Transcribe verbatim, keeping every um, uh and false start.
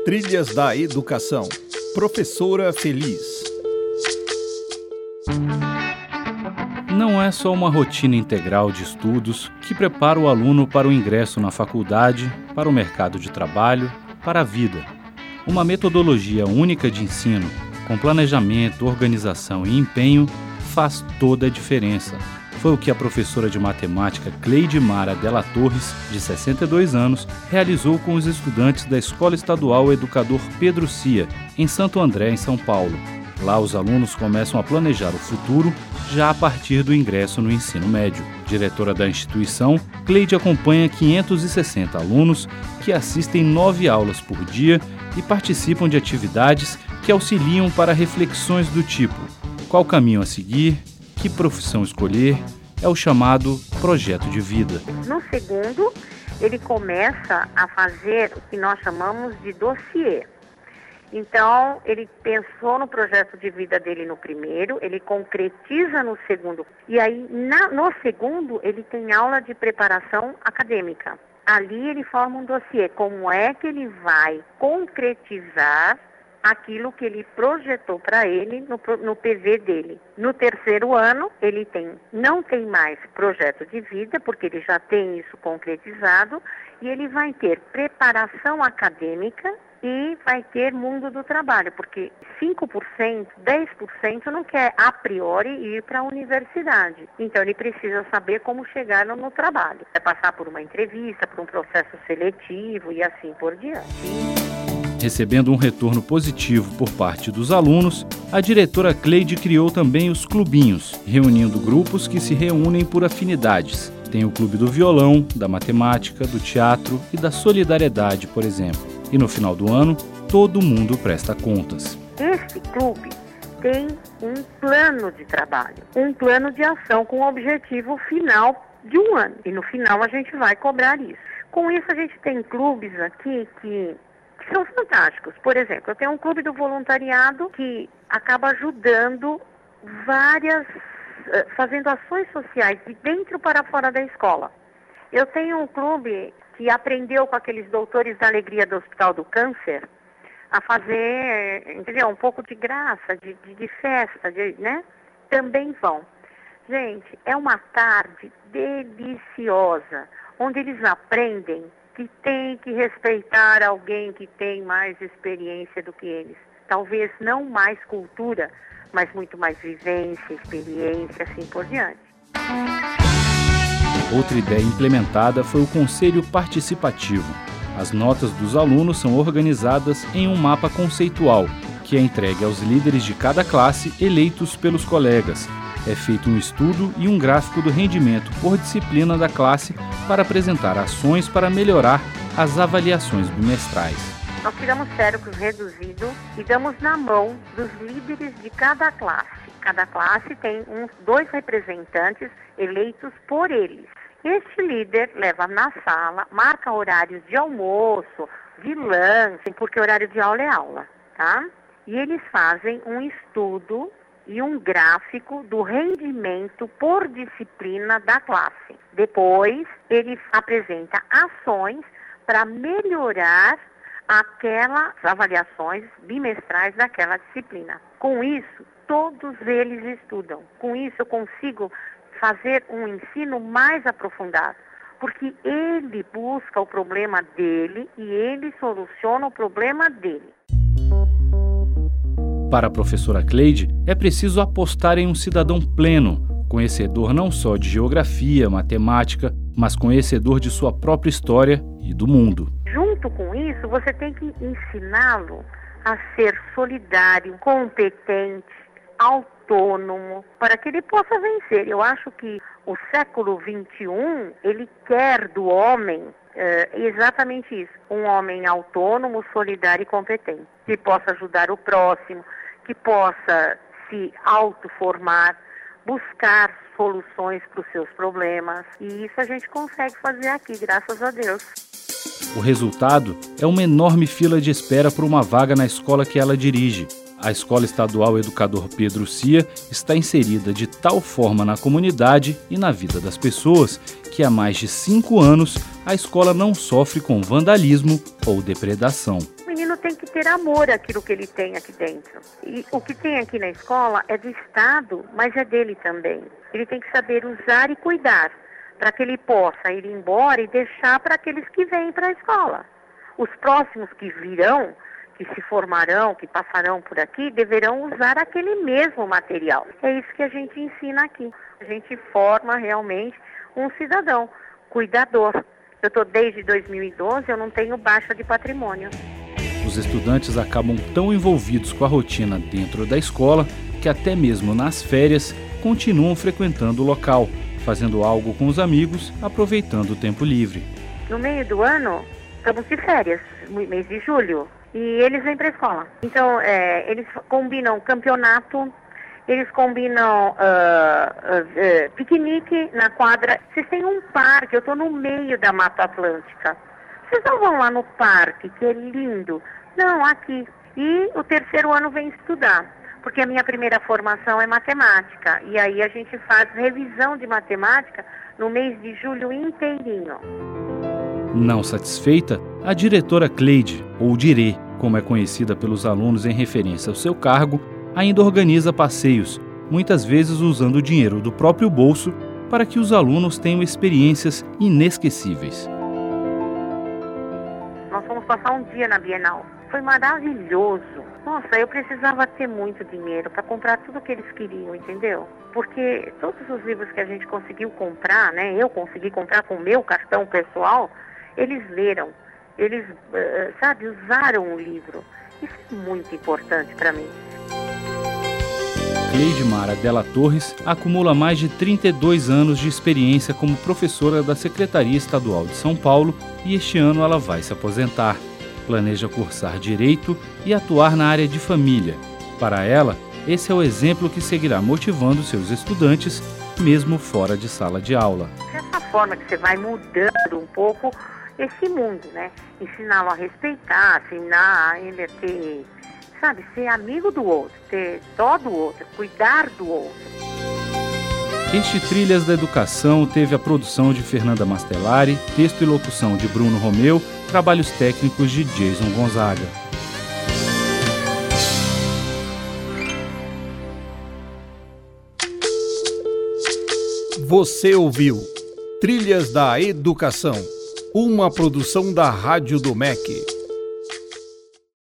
Trilhas da Educação. Professora Feliz. Não é só uma rotina integral de estudos que prepara o aluno para o ingresso na faculdade, para o mercado de trabalho, para a vida. Uma metodologia única de ensino, com planejamento, organização e empenho, faz toda a diferença. Foi o que a professora de matemática Cleide Mara Della Torres, de sessenta e dois anos, realizou com os estudantes da Escola Estadual Educador Pedro Cia, em Santo André, em São Paulo. Lá, os alunos começam a planejar o futuro já a partir do ingresso no ensino médio. Diretora da instituição, Cleide acompanha quinhentos e sessenta alunos que assistem nove aulas por dia e participam de atividades que auxiliam para reflexões do tipo: qual caminho a seguir? Que profissão escolher? É o chamado projeto de vida. No segundo, ele começa a fazer o que nós chamamos de dossiê. Então, ele pensou no projeto de vida dele no primeiro, ele concretiza no segundo. E aí, na, no segundo, ele tem aula de preparação acadêmica. Ali ele forma um dossiê. Como é que ele vai concretizar aquilo que ele projetou para ele no, no P V dele. No terceiro ano, ele tem, não tem mais projeto de vida, porque ele já tem isso concretizado, e ele vai ter preparação acadêmica e vai ter mundo do trabalho, porque cinco por cento, dez por cento não quer a priori ir para a universidade. Então ele precisa saber como chegar no, no trabalho. É passar por uma entrevista, por um processo seletivo e assim por diante. Recebendo um retorno positivo por parte dos alunos, a diretora Cleide criou também os clubinhos, reunindo grupos que se reúnem por afinidades. Tem o clube do violão, da matemática, do teatro e da solidariedade, por exemplo. E no final do ano, todo mundo presta contas. Este clube tem um plano de trabalho, um plano de ação com o objetivo final de um ano. E no final a gente vai cobrar isso. Com isso a gente tem clubes aqui que são fantásticos. Por exemplo, eu tenho um clube do voluntariado que acaba ajudando várias, fazendo ações sociais de dentro para fora da escola. Eu tenho um clube que aprendeu com aqueles doutores da alegria do Hospital do Câncer a fazer, entendeu, um pouco de graça, de, de, de festa, de, né? Também vão. Gente, é uma tarde deliciosa, onde eles aprendem que tem que respeitar alguém que tem mais experiência do que eles. Talvez não mais cultura, mas muito mais vivência, experiência, assim por diante. Outra ideia implementada foi o Conselho Participativo. As notas dos alunos são organizadas em um mapa conceitual, que é entregue aos líderes de cada classe eleitos pelos colegas. É feito um estudo e um gráfico do rendimento por disciplina da classe para apresentar ações para melhorar as avaliações bimestrais. Nós tiramos cérebros reduzido e damos na mão dos líderes de cada classe. Cada classe tem uns dois representantes eleitos por eles. Este líder leva na sala, marca horários de almoço, de lanche, porque horário de aula é aula, tá? E eles fazem um estudo e um gráfico do rendimento por disciplina da classe. Depois, ele apresenta ações para melhorar aquelas avaliações bimestrais daquela disciplina. Com isso, todos eles estudam. Com isso, eu consigo fazer um ensino mais aprofundado, porque ele busca o problema dele e ele soluciona o problema dele. Para a professora Cleide, é preciso apostar em um cidadão pleno, conhecedor não só de geografia, matemática, mas conhecedor de sua própria história e do mundo. Junto com isso, você tem que ensiná-lo a ser solidário, competente, autônomo, para que ele possa vencer. Eu acho que o século vinte e um, ele quer do homem é, exatamente isso. Um homem autônomo, solidário e competente, que possa ajudar o próximo, que possa se autoformar, buscar soluções para os seus problemas. E isso a gente consegue fazer aqui, graças a Deus. O resultado é uma enorme fila de espera por uma vaga na escola que ela dirige. A Escola Estadual Educador Pedro Cia está inserida de tal forma na comunidade e na vida das pessoas que há mais de cinco anos a escola não sofre com vandalismo ou depredação. menino tem que ter amor àquilo que ele tem aqui dentro. E o que tem aqui na escola é do Estado, mas é dele também. Ele tem que saber usar e cuidar, para que ele possa ir embora e deixar para aqueles que vêm para a escola. Os próximos que virão, que se formarão, que passarão por aqui, deverão usar aquele mesmo material. É isso que a gente ensina aqui. A gente forma realmente um cidadão, cuidador. Eu estou desde dois mil e doze, eu não tenho baixa de patrimônio. Os estudantes acabam tão envolvidos com a rotina dentro da escola que até mesmo nas férias continuam frequentando o local, fazendo algo com os amigos, aproveitando o tempo livre. No meio do ano, estamos de férias, no mês de julho, e eles vêm para a escola. Então, é, eles combinam campeonato, eles combinam uh, uh, uh, piquenique na quadra. Vocês têm um parque, eu estou no meio da Mata Atlântica. Vocês não vão lá no parque, que é lindo. Não, aqui. E o terceiro ano vem estudar, porque a minha primeira formação é matemática. E aí a gente faz revisão de matemática no mês de julho inteirinho. Não satisfeita, a diretora Cleide, ou Dirê, como é conhecida pelos alunos em referência ao seu cargo, ainda organiza passeios, muitas vezes usando o dinheiro do próprio bolso para que os alunos tenham experiências inesquecíveis. Nós fomos passar um dia na Bienal. Foi maravilhoso. Nossa, eu precisava ter muito dinheiro para comprar tudo o que eles queriam, entendeu? Porque todos os livros que a gente conseguiu comprar, né, eu consegui comprar com o meu cartão pessoal, eles leram, eles, uh, sabe, usaram o livro. Isso é muito importante para mim. Cleide Mara Della Torres acumula mais de trinta e dois anos de experiência como professora da Secretaria Estadual de São Paulo e este ano ela vai se aposentar. Planeja cursar Direito e atuar na área de família. Para ela, esse é o exemplo que seguirá motivando seus estudantes, mesmo fora de sala de aula. Dessa forma que você vai mudando um pouco esse mundo, né? Ensiná-lo a respeitar, ensinar ele a ter, sabe, ser amigo do outro, ter dó do outro, cuidar do outro. Este Trilhas da Educação teve a produção de Fernanda Mastellari, texto e locução de Bruno Romeu, trabalhos técnicos de Jason Gonzaga. Você ouviu Trilhas da Educação, uma produção da Rádio do M E C.